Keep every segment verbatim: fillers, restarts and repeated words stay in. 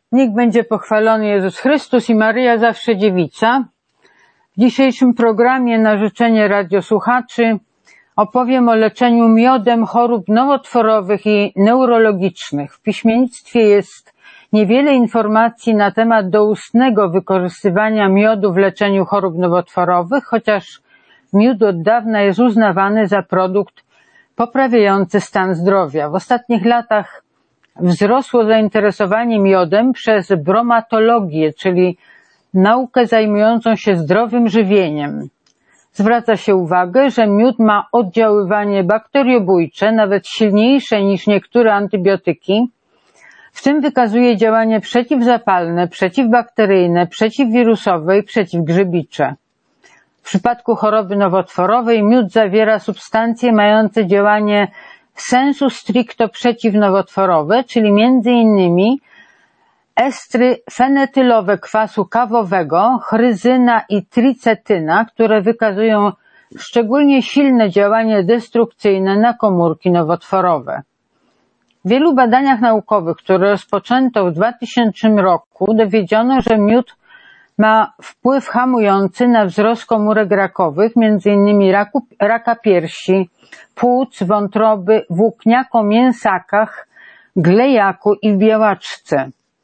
Niech będzie pochwalony Jezus Chrystus i Maryja zawsze dziewica. W dzisiejszym programie na życzenie radiosłuchaczy opowiem o leczeniu miodem chorób nowotworowych i neurologicznych. W piśmiennictwie jest niewiele informacji na temat doustnego wykorzystywania miodu w leczeniu chorób nowotworowych, chociaż miód od dawna jest uznawany za produkt poprawiający stan zdrowia. W ostatnich latach wzrosło zainteresowanie miodem przez bromatologię, czyli naukę zajmującą się zdrowym żywieniem. Zwraca się uwagę, że miód ma oddziaływanie bakteriobójcze, nawet silniejsze niż niektóre antybiotyki. W tym wykazuje działanie przeciwzapalne, przeciwbakteryjne, przeciwwirusowe i przeciwgrzybicze. W przypadku choroby nowotworowej miód zawiera substancje mające działanie sensu stricto przeciwnowotworowe, czyli między innymi estry fenetylowe kwasu kawowego, chryzyna i tricetyna, które wykazują szczególnie silne działanie destrukcyjne na komórki nowotworowe. W wielu badaniach naukowych, które rozpoczęto w dwutysięcznym roku, dowiedziono, że miód ma wpływ hamujący na wzrost komórek rakowych, między innymi raku, raka piersi, płuc, wątroby, włókniako-mięsakach, glejaku i w białaczce.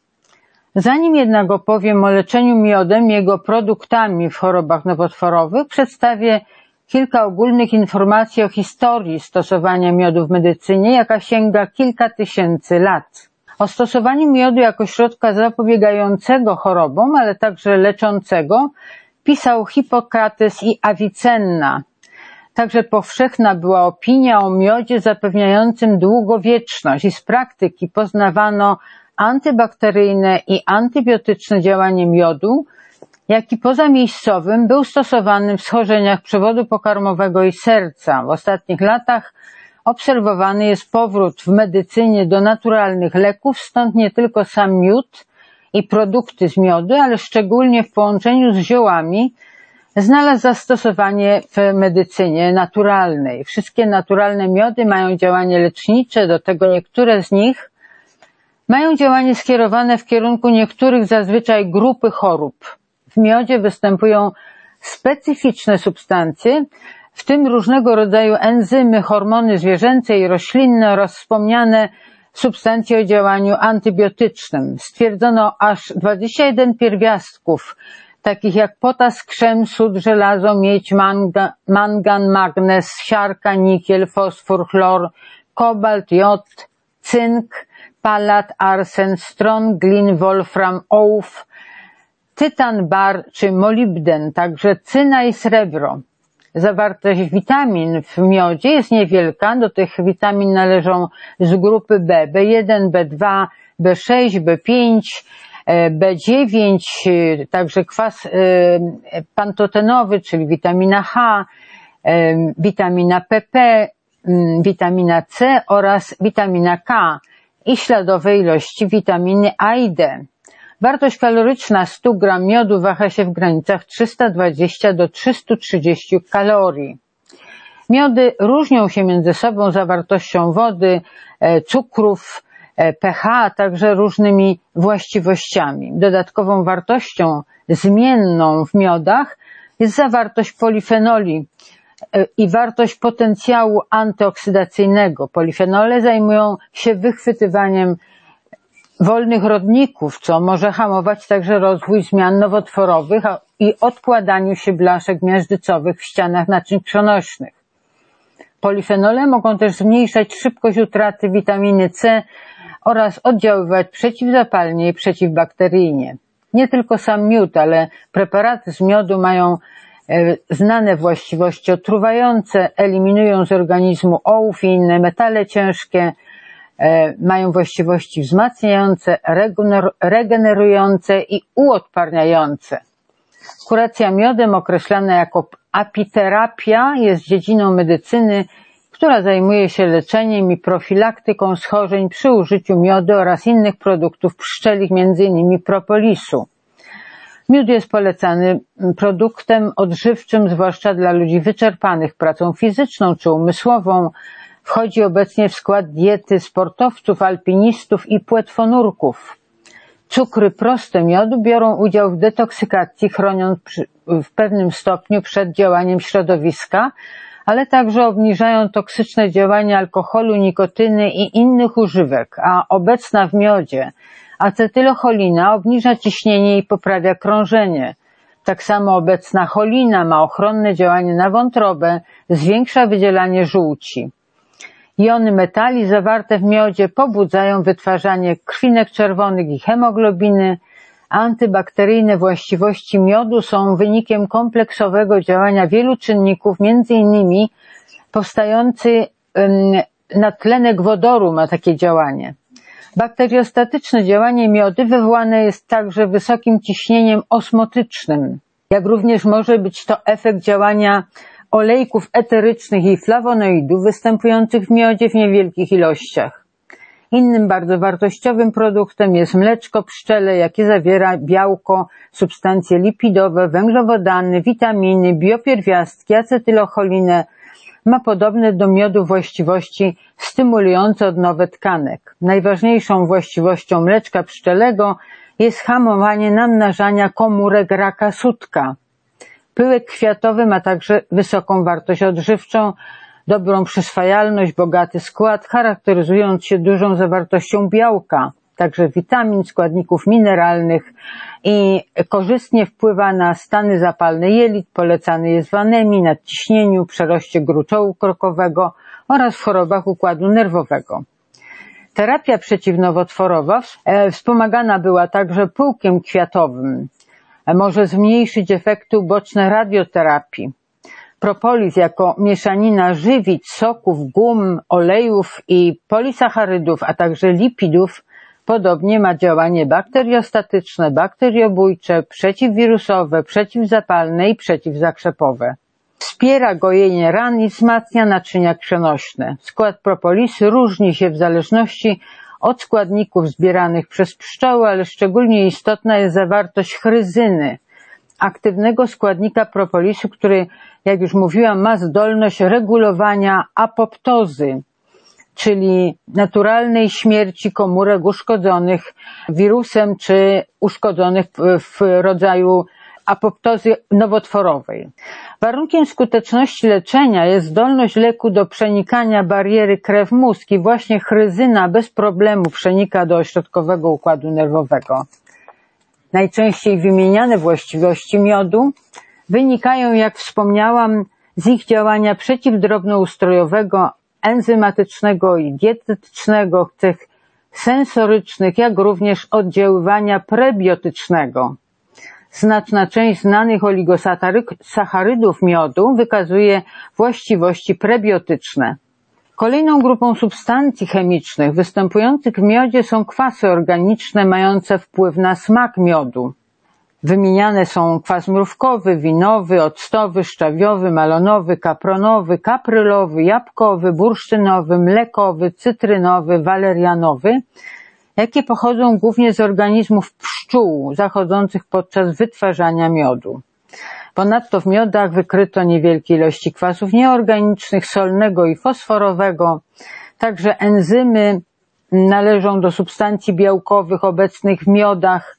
Zanim jednak opowiem o leczeniu miodem i jego produktami w chorobach nowotworowych, przedstawię kilka ogólnych informacji o historii stosowania miodu w medycynie, jaka sięga kilka tysięcy lat. O stosowaniu miodu jako środka zapobiegającego chorobom, ale także leczącego, pisał Hipokrates i Avicenna. Także powszechna była opinia o miodzie zapewniającym długowieczność i z praktyki poznawano antybakteryjne i antybiotyczne działanie miodu, jak i pozamiejscowym był stosowany w schorzeniach przewodu pokarmowego i serca. W ostatnich latach obserwowany jest powrót w medycynie do naturalnych leków, stąd nie tylko sam miód i produkty z miodu, ale szczególnie w połączeniu z ziołami znalazł zastosowanie w medycynie naturalnej. Wszystkie naturalne miody mają działanie lecznicze, do tego niektóre z nich mają działanie skierowane w kierunku niektórych zazwyczaj grupy chorób. W miodzie występują specyficzne substancje, w tym różnego rodzaju enzymy, hormony zwierzęce i roślinne oraz wspomniane substancje o działaniu antybiotycznym. Stwierdzono aż dwadzieścia jeden pierwiastków, takich jak potas, krzem, sód, żelazo, miedź, manga, mangan, magnez, siarka, nikiel, fosfor, chlor, kobalt, jod, cynk, palat, arsen, stron, glin, wolfram, ołów, tytan, bar czy molibden, także cyna i srebro. Zawartość witamin w miodzie jest niewielka, do tych witamin należą z grupy B, B jeden, B dwa, B sześć, B pięć, B dziewięć, także kwas pantotenowy, czyli witamina H, witamina P P, witamina C oraz witamina K i śladowe ilości witaminy A i D. Wartość kaloryczna stu gram miodu waha się w granicach trzysta dwadzieścia do trzystu trzydziestu kalorii. Miody różnią się między sobą zawartością wody, cukrów, pH, a także różnymi właściwościami. Dodatkową wartością zmienną w miodach jest zawartość polifenoli i wartość potencjału antyoksydacyjnego. Polifenole zajmują się wychwytywaniem wolnych rodników, co może hamować także rozwój zmian nowotworowych i odkładaniu się blaszek miażdżycowych w ścianach naczyń krwionośnych. Polifenole mogą też zmniejszać szybkość utraty witaminy C oraz oddziaływać przeciwzapalnie i przeciwbakteryjnie. Nie tylko sam miód, ale preparaty z miodu mają znane właściwości otruwające, eliminują z organizmu ołów i inne metale ciężkie, mają właściwości wzmacniające, regenerujące i uodparniające. Kuracja miodem, określana jako apiterapia, jest dziedziną medycyny, która zajmuje się leczeniem i profilaktyką schorzeń przy użyciu miodu oraz innych produktów pszczelich, między innymi propolisu. Miód jest polecany produktem odżywczym, zwłaszcza dla ludzi wyczerpanych pracą fizyczną czy umysłową. Wchodzi obecnie w skład diety sportowców, alpinistów i płetwonurków. Cukry proste miodu biorą udział w detoksykacji, chroniąc przy, w pewnym stopniu przed działaniem środowiska, ale także obniżają toksyczne działanie alkoholu, nikotyny i innych używek, a obecna w miodzie acetylocholina obniża ciśnienie i poprawia krążenie. Tak samo obecna cholina ma ochronne działanie na wątrobę, zwiększa wydzielanie żółci. Jony metali zawarte w miodzie pobudzają wytwarzanie krwinek czerwonych i hemoglobiny. Antybakteryjne właściwości miodu są wynikiem kompleksowego działania wielu czynników, między innymi powstający natlenek wodoru ma takie działanie. Bakteriostatyczne działanie miodu wywołane jest także wysokim ciśnieniem osmotycznym, jak również może być to efekt działania olejków eterycznych i flawonoidów występujących w miodzie w niewielkich ilościach. Innym bardzo wartościowym produktem jest mleczko pszczele, jakie zawiera białko, substancje lipidowe, węglowodany, witaminy, biopierwiastki, acetylocholinę. Ma podobne do miodu właściwości stymulujące odnowę tkanek. Najważniejszą właściwością mleczka pszczelego jest hamowanie namnażania komórek raka sutka. Pyłek kwiatowy ma także wysoką wartość odżywczą, dobrą przyswajalność, bogaty skład, charakteryzując się dużą zawartością białka, także witamin, składników mineralnych i korzystnie wpływa na stany zapalne jelit, polecany jest w anemii, nadciśnieniu, przeroście gruczołu krokowego oraz w chorobach układu nerwowego. Terapia przeciwnowotworowa wspomagana była także pyłkiem kwiatowym. Może zmniejszyć efekty uboczne radioterapii. Propolis jako mieszanina żywic, soków, gum, olejów i polisacharydów, a także lipidów podobnie ma działanie bakteriostatyczne, bakteriobójcze, przeciwwirusowe, przeciwzapalne i przeciwzakrzepowe. Wspiera gojenie ran i wzmacnia naczynia krwionośne. Skład propolisy różni się w zależności od składników zbieranych przez pszczoły, ale szczególnie istotna jest zawartość chryzyny, aktywnego składnika propolisu, który, jak już mówiłam, ma zdolność regulowania apoptozy, czyli naturalnej śmierci komórek uszkodzonych wirusem czy uszkodzonych w rodzaju apoptozy nowotworowej. Warunkiem skuteczności leczenia jest zdolność leku do przenikania bariery krew-mózg i właśnie chryzyna bez problemu przenika do ośrodkowego układu nerwowego. Najczęściej wymieniane właściwości miodu wynikają, jak wspomniałam, z ich działania przeciwdrobnoustrojowego, enzymatycznego i dietetycznego, cech sensorycznych, jak również oddziaływania prebiotycznego. Znaczna część znanych oligosacharydów miodu wykazuje właściwości prebiotyczne. Kolejną grupą substancji chemicznych występujących w miodzie są kwasy organiczne mające wpływ na smak miodu. Wymieniane są kwas mrówkowy, winowy, octowy, szczawiowy, malonowy, kapronowy, kaprylowy, jabłkowy, bursztynowy, mlekowy, cytrynowy, walerianowy, jakie pochodzą głównie z organizmów pszczół zachodzących podczas wytwarzania miodu. Ponadto w miodach wykryto niewielkie ilości kwasów nieorganicznych, solnego i fosforowego. Także enzymy należą do substancji białkowych obecnych w miodach.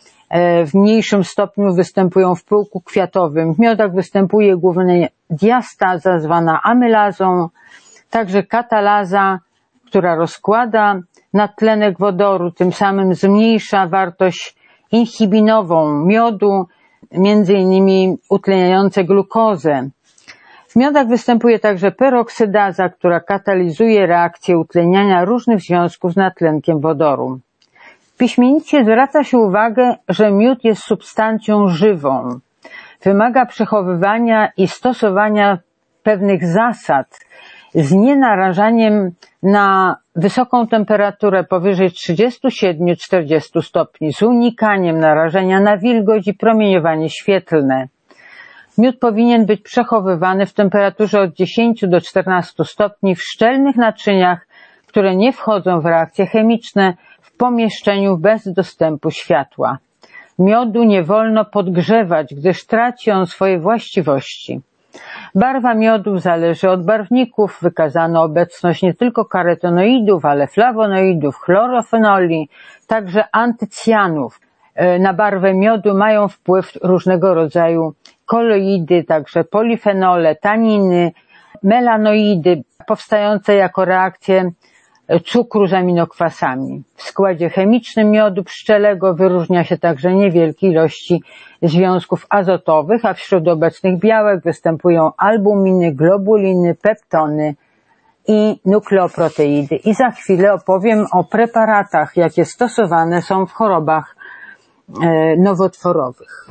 W mniejszym stopniu występują w pyłku kwiatowym. W miodach występuje głównie diastaza zwana amylazą, także katalaza, która rozkłada natlenek wodoru, tym samym zmniejsza wartość inhibinową miodu, między innymi utleniające glukozę. W miodach występuje także peroksydaza, która katalizuje reakcję utleniania różnych związków z natlenkiem wodoru. W piśmienicie zwraca się uwagę, że miód jest substancją żywą. Wymaga przechowywania i stosowania pewnych zasad z nienarażaniem na wysoką temperaturę powyżej trzydziestu siedmiu do czterdziestu stopni, z unikaniem narażenia na wilgoć i promieniowanie świetlne. Miód powinien być przechowywany w temperaturze od dziesięciu do czternastu stopni w szczelnych naczyniach, które nie wchodzą w reakcje chemiczne, w pomieszczeniu bez dostępu światła. Miodu nie wolno podgrzewać, gdyż traci on swoje właściwości. Barwa miodów zależy od barwników. Wykazano obecność nie tylko karotenoidów, ale flawonoidów, chlorofenoli, także antycjanów. Na barwę miodu mają wpływ różnego rodzaju koloidy, także polifenole, taniny, melanoidy powstające jako reakcje cukru z aminokwasami. W składzie chemicznym miodu pszczelego wyróżnia się także niewielkie ilości związków azotowych, a wśród obecnych białek występują albuminy, globuliny, peptony i nukleoproteidy. I za chwilę opowiem o preparatach, jakie stosowane są w chorobach nowotworowych.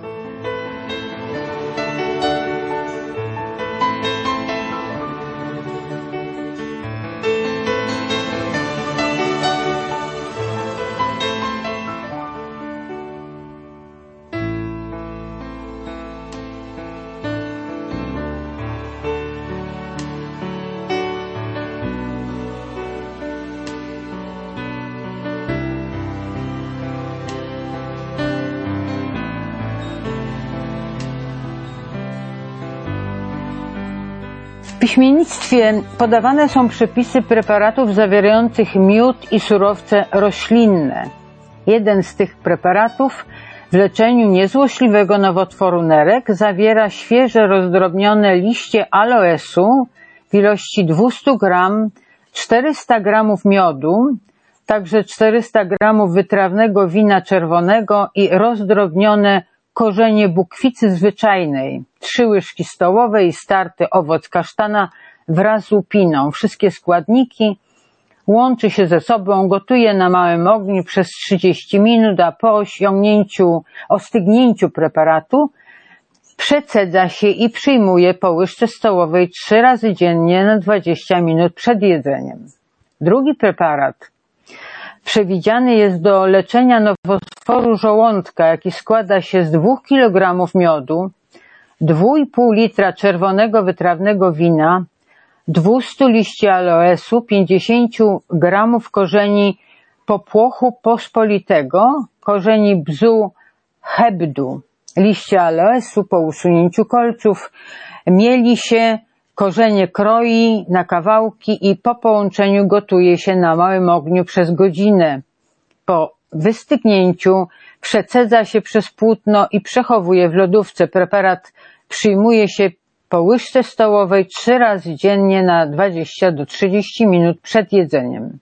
W piśmiennictwie podawane są przepisy preparatów zawierających miód i surowce roślinne. Jeden z tych preparatów w leczeniu niezłośliwego nowotworu nerek zawiera świeże rozdrobnione liście aloesu w ilości dwieście gramów, czterysta gramów miodu, także czterysta gramów wytrawnego wina czerwonego i rozdrobnione korzenie bukwicy zwyczajnej, trzy łyżki stołowe i starty owoc kasztana wraz z łupiną. Wszystkie składniki łączy się ze sobą, gotuje na małym ogniu przez trzydzieści minut, a po osiągnięciu, ostygnięciu preparatu przecedza się i przyjmuje po łyżce stołowej trzy razy dziennie na dwadzieścia minut przed jedzeniem. Drugi preparat przewidziany jest do leczenia nowotworu żołądka, jaki składa się z dwóch kilogramów miodu, dwa i pół litra czerwonego wytrawnego wina, dwieście liści aloesu, pięćdziesiąt gramów korzeni popłochu pospolitego, korzeni bzu hebdu. Liście aloesu po usunięciu kolców mieli się, korzenie kroi na kawałki i po połączeniu gotuje się na małym ogniu przez godzinę. Po wystygnięciu przecedza się przez płótno i przechowuje w lodówce. Preparat przyjmuje się po łyżce stołowej trzy razy dziennie na dwadzieścia do trzydziestu minut przed jedzeniem.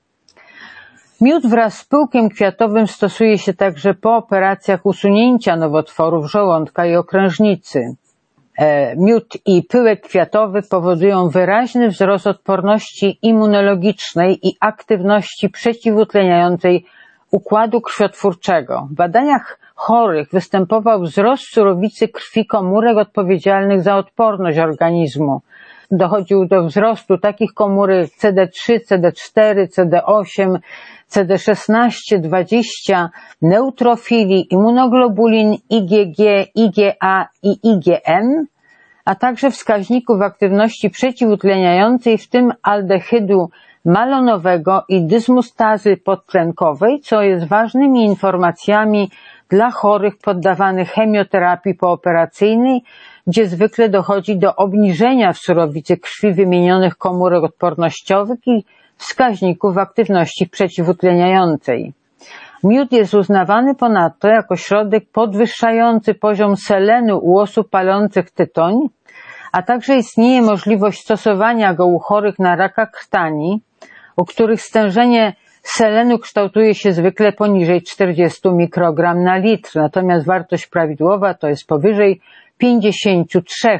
Miód wraz z pyłkiem kwiatowym stosuje się także po operacjach usunięcia nowotworów żołądka i okrężnicy. Miód i pyłek kwiatowy powodują wyraźny wzrost odporności immunologicznej i aktywności przeciwutleniającej układu krwiotwórczego. W badaniach chorych występował wzrost surowicy krwi komórek odpowiedzialnych za odporność organizmu. Dochodził do wzrostu takich komórek C D trzy, C D cztery, C D osiem, C D szesnaście, dwadzieścia, neutrofili, immunoglobulin, I G G, I G A i I G M, a także wskaźników aktywności przeciwutleniającej, w tym aldehydu malonowego i dysmustazy podtlenkowej, co jest ważnymi informacjami dla chorych poddawanych chemioterapii pooperacyjnej, gdzie zwykle dochodzi do obniżenia w surowicy krwi wymienionych komórek odpornościowych i wskaźników aktywności przeciwutleniającej. Miód jest uznawany ponadto jako środek podwyższający poziom selenu u osób palących tytoń, a także istnieje możliwość stosowania go u chorych na raka krtani, u których stężenie selenu kształtuje się zwykle poniżej czterdzieści mikrogramów na litr, natomiast wartość prawidłowa to jest powyżej pięćdziesiąt trzy.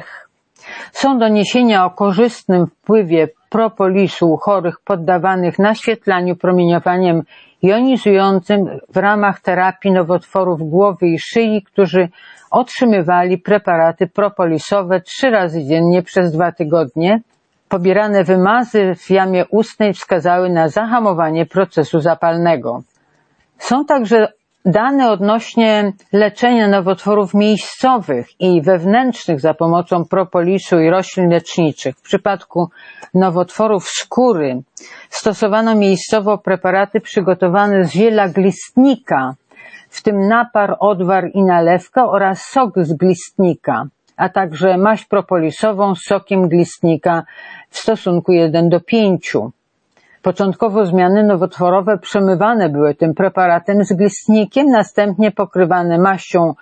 Są doniesienia o korzystnym wpływie propolisu u chorych poddawanych naświetlaniu promieniowaniem jonizującym w ramach terapii nowotworów głowy i szyi, którzy otrzymywali preparaty propolisowe trzy razy dziennie przez dwa tygodnie. Pobierane wymazy w jamie ustnej wskazały na zahamowanie procesu zapalnego. Są także dane odnośnie leczenia nowotworów miejscowych i wewnętrznych za pomocą propolisu i roślin leczniczych. W przypadku nowotworów skóry stosowano miejscowo preparaty przygotowane z ziela glistnika, w tym napar, odwar i nalewka oraz sok z glistnika, a także maść propolisową z sokiem glistnika w stosunku jeden do pięciu. Początkowo zmiany nowotworowe przemywane były tym preparatem z glistnikiem, następnie pokrywane maścią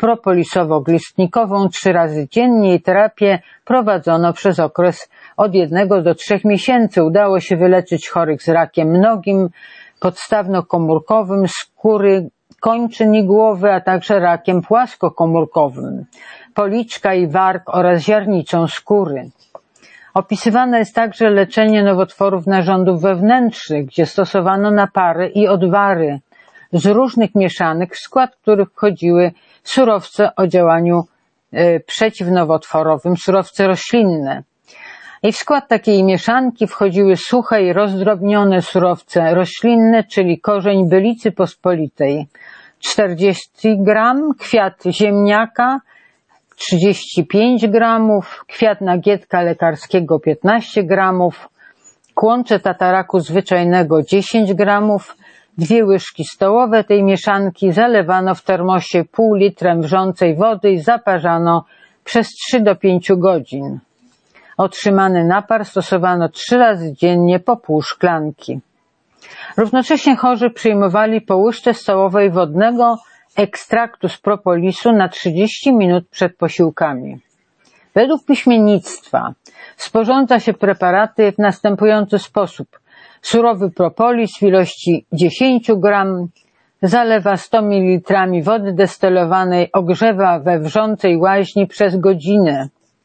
propolisowo-glistnikową trzy razy dziennie i terapię prowadzono przez okres od jednego do trzech miesięcy. Udało się wyleczyć chorych z rakiem nogim, podstawno-komórkowym, skóry, kończyn i głowy, a także rakiem płaskokomórkowym, policzka i warg oraz ziarnicą skóry. Opisywane jest także leczenie nowotworów narządów wewnętrznych, gdzie stosowano napary i odwary z różnych mieszanek, w skład których wchodziły surowce o działaniu y, przeciwnowotworowym, surowce roślinne. I w skład takiej mieszanki wchodziły suche i rozdrobnione surowce roślinne, czyli korzeń bylicy pospolitej czterdzieści gramów, kwiat ziemniaka trzydzieści pięć gramów, kwiat nagietka lekarskiego piętnaście gramów, kłącze tataraku zwyczajnego dziesięć gramów, dwie łyżki stołowe tej mieszanki zalewano w termosie pół litrem wrzącej wody i zaparzano przez trzy do pięciu godzin. Otrzymany napar stosowano trzy razy dziennie po pół szklanki. Równocześnie chorzy przyjmowali po łyżce stołowej wodnego ekstraktu z propolisu na trzydzieści minut przed posiłkami. Według piśmiennictwa sporządza się preparaty w następujący sposób. Surowy propolis w ilości dziesięć gramów zalewa sto mililitrów wody destylowanej, ogrzewa we wrzącej łaźni przez godzinę.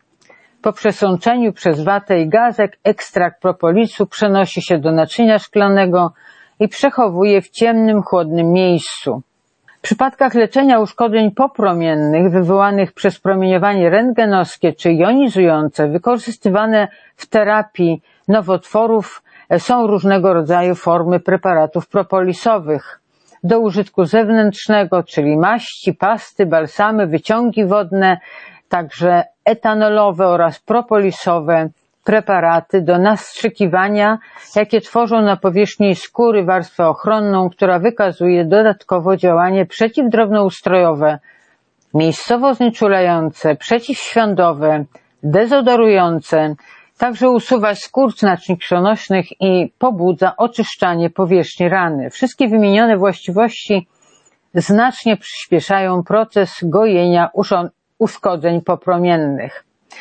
Po przesączeniu przez watę i gazek ekstrakt propolisu przenosi się do naczynia szklanego i przechowuje w ciemnym, chłodnym miejscu. W przypadkach leczenia uszkodzeń popromiennych wywołanych przez promieniowanie rentgenowskie czy jonizujące wykorzystywane w terapii nowotworów są różnego rodzaju formy preparatów propolisowych do użytku zewnętrznego, czyli maści, pasty, balsamy, wyciągi wodne, także etanolowe oraz propolisowe preparaty do nastrzykiwania, jakie tworzą na powierzchni skóry warstwę ochronną, która wykazuje dodatkowo działanie przeciwdrobnoustrojowe, miejscowo znieczulające, przeciwświądowe, dezodorujące, także usuwa skurcz naczyń krwionośnych i pobudza oczyszczanie powierzchni rany. Wszystkie wymienione właściwości znacznie przyspieszają proces gojenia uszkodzeń popromiennych.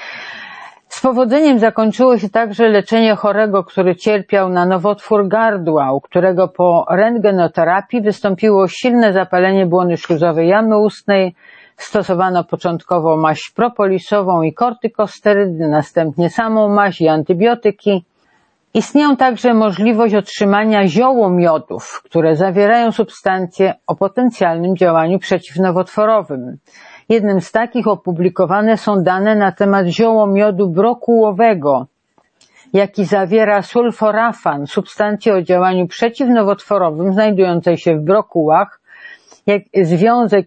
Z powodzeniem zakończyło się także leczenie chorego, który cierpiał na nowotwór gardła, u którego po rentgenoterapii wystąpiło silne zapalenie błony śluzowej jamy ustnej. Stosowano początkowo maść propolisową i kortykosterydy, następnie samą maść i antybiotyki. Istnieją także możliwość otrzymania ziołomiodów, które zawierają substancje o potencjalnym działaniu przeciwnowotworowym. Jednym z takich opublikowane są dane na temat ziołomiodu brokułowego, jaki zawiera sulforafan, substancję o działaniu przeciwnowotworowym znajdującej się w brokułach, jak związek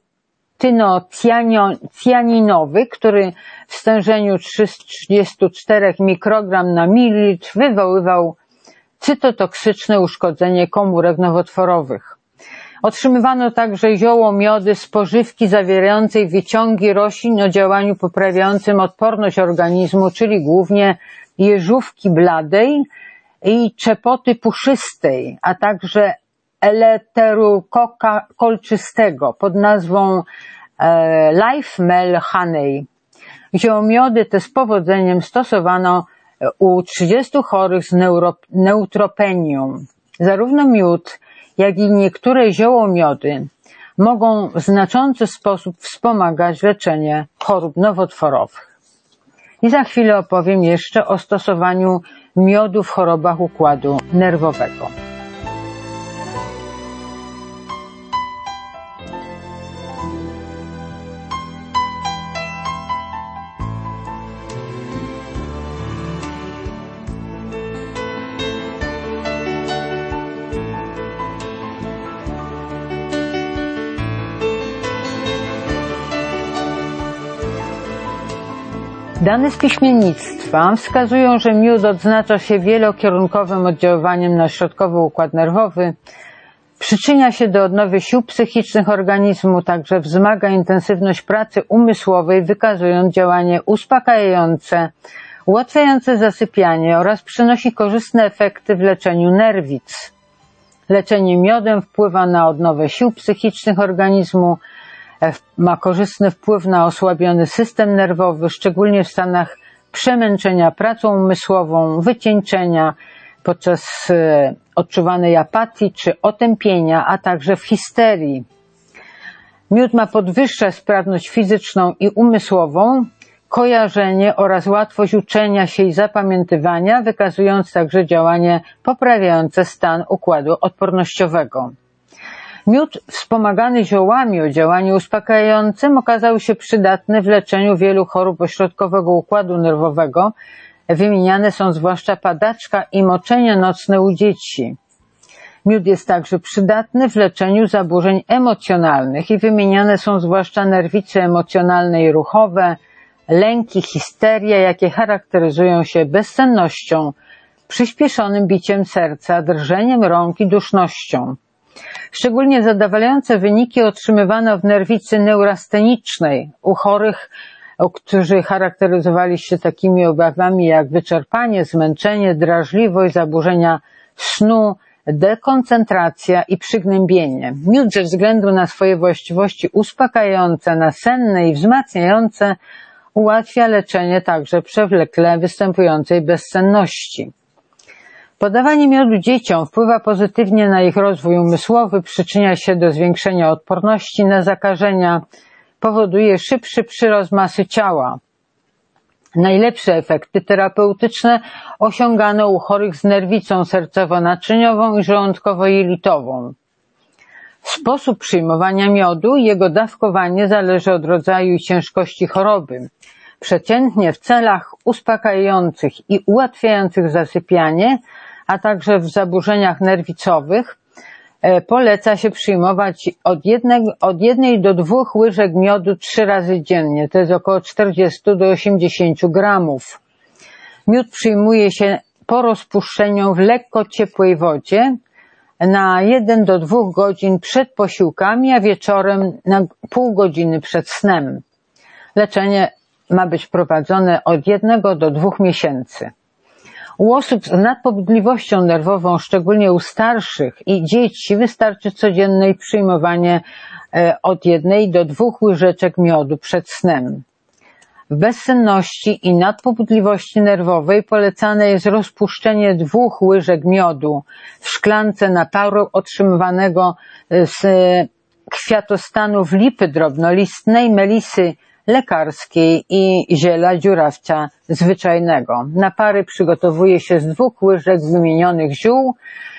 izotynocjaninowy, który w stężeniu trzysta trzydzieści cztery mikrogramów na mililitr wywoływał cytotoksyczne uszkodzenie komórek nowotworowych. Otrzymywano także ziołomiody z pożywki zawierającej wyciągi roślin o działaniu poprawiającym odporność organizmu, czyli głównie jeżówki bladej i czepoty puszystej, a także eleterukoka kolczystego pod nazwą e, Life Mel Honey. Ziołomiody te z powodzeniem stosowano u trzydziestu chorych z neuro, neutropenią. Zarówno miód, jak i niektóre ziołomiody mogą w znaczący sposób wspomagać leczenie chorób nowotworowych. I za chwilę opowiem jeszcze o stosowaniu miodu w chorobach układu nerwowego. Dane z piśmiennictwa wskazują, że miód odznacza się wielokierunkowym oddziaływaniem na środkowy układ nerwowy. Przyczynia się do odnowy sił psychicznych organizmu, także wzmaga intensywność pracy umysłowej, wykazując działanie uspokajające, ułatwiające zasypianie oraz przynosi korzystne efekty w leczeniu nerwic. Leczenie miodem wpływa na odnowę sił psychicznych organizmu, ma korzystny wpływ na osłabiony system nerwowy, szczególnie w stanach przemęczenia pracą umysłową, wycieńczenia, podczas odczuwanej apatii czy otępienia, a także w histerii. Miód ma podwyższać sprawność fizyczną i umysłową, kojarzenie oraz łatwość uczenia się i zapamiętywania, wykazując także działanie poprawiające stan układu odpornościowego. Miód wspomagany ziołami o działaniu uspokajającym okazał się przydatny w leczeniu wielu chorób ośrodkowego układu nerwowego. Wymieniane są zwłaszcza padaczka i moczenie nocne u dzieci. Miód jest także przydatny w leczeniu zaburzeń emocjonalnych i wymieniane są zwłaszcza nerwice emocjonalne i ruchowe, lęki, histeria, jakie charakteryzują się bezsennością, przyspieszonym biciem serca, drżeniem rąk i dusznością. Szczególnie zadowalające wyniki otrzymywano w nerwicy neurastenicznej u chorych, którzy charakteryzowali się takimi objawami jak wyczerpanie, zmęczenie, drażliwość, zaburzenia snu, dekoncentracja i przygnębienie. Miód ze względu na swoje właściwości uspokajające, nasenne i wzmacniające ułatwia leczenie także przewlekle występującej bezsenności. Podawanie miodu dzieciom wpływa pozytywnie na ich rozwój umysłowy, przyczynia się do zwiększenia odporności na zakażenia, powoduje szybszy przyrost masy ciała. Najlepsze efekty terapeutyczne osiągano u chorych z nerwicą sercowo-naczyniową i żołądkowo-jelitową. Sposób przyjmowania miodu i jego dawkowanie zależy od rodzaju i ciężkości choroby. Przeciętnie w celach uspokajających i ułatwiających zasypianie, a także w zaburzeniach nerwicowych poleca się przyjmować od, jednego, od jednej do dwóch łyżek miodu trzy razy dziennie, to jest około czterdzieści do osiemdziesięciu gramów. Miód przyjmuje się po rozpuszczeniu w lekko ciepłej wodzie na jeden do dwóch godzin przed posiłkami, a wieczorem na pół godziny przed snem. Leczenie ma być prowadzone od jednego do dwóch miesięcy. U osób z nadpobudliwością nerwową, szczególnie u starszych i dzieci, wystarczy codzienne przyjmowanie od jednej do dwóch łyżeczek miodu przed snem. W bezsenności i nadpobudliwości nerwowej polecane jest rozpuszczenie dwóch łyżek miodu w szklance naparu otrzymywanego z kwiatostanów lipy drobnolistnej, melisy lekarskiej i ziela dziurawca zwyczajnego. Napary przygotowuje się z dwóch łyżek wymienionych ziół,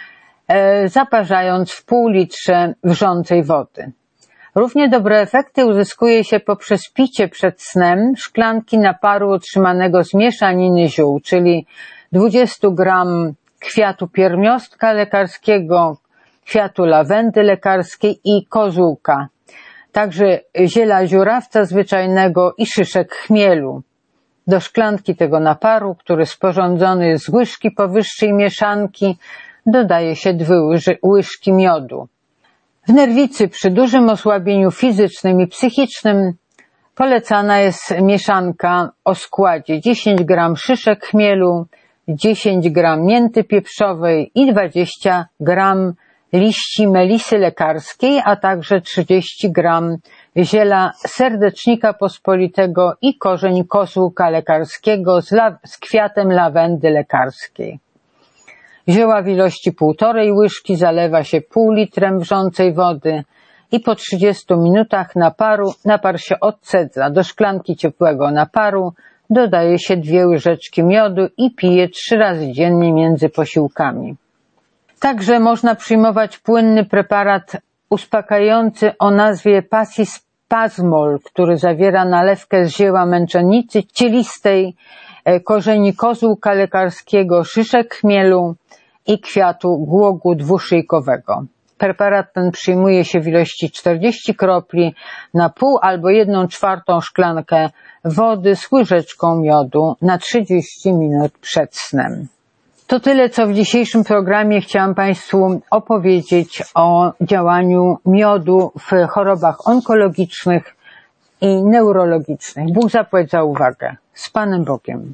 e, zaparzając w pół litrze wrzącej wody. Równie dobre efekty uzyskuje się poprzez picie przed snem szklanki naparu otrzymanego z mieszaniny ziół, czyli dwadzieścia gramów kwiatu piermiostka lekarskiego, kwiatu lawendy lekarskiej i kozłka. Także ziela dziurawca zwyczajnego i szyszek chmielu. Do szklanki tego naparu, który sporządzony jest z łyżki powyższej mieszanki, dodaje się dwie łyżki miodu. W nerwicy przy dużym osłabieniu fizycznym i psychicznym polecana jest mieszanka o składzie dziesięć gramów szyszek chmielu, dziesięć gramów mięty pieprzowej i dwadzieścia gramów liści melisy lekarskiej, a także trzydzieści gramów ziela serdecznika pospolitego i korzeń kozłka lekarskiego z, la- z kwiatem lawendy lekarskiej. Zioła w ilości półtorej łyżki zalewa się pół litrem wrzącej wody i po trzydziestu minutach naparu napar się odcedza. Do szklanki ciepłego naparu dodaje się dwie łyżeczki miodu i pije trzy razy dziennie między posiłkami. Także można przyjmować płynny preparat uspokajający o nazwie Pasispazmol, który zawiera nalewkę z zioła męczennicy cielistej, korzeni kozłka lekarskiego, szyszek chmielu i kwiatu głogu dwuszyjkowego. Preparat ten przyjmuje się w ilości czterdzieści kropli na pół albo jedną czwartą szklankę wody z łyżeczką miodu na trzydzieści minut przed snem. To tyle, co w dzisiejszym programie chciałam Państwu opowiedzieć o działaniu miodu w chorobach onkologicznych i neurologicznych. Bóg zapłać za uwagę. Z Panem Bogiem.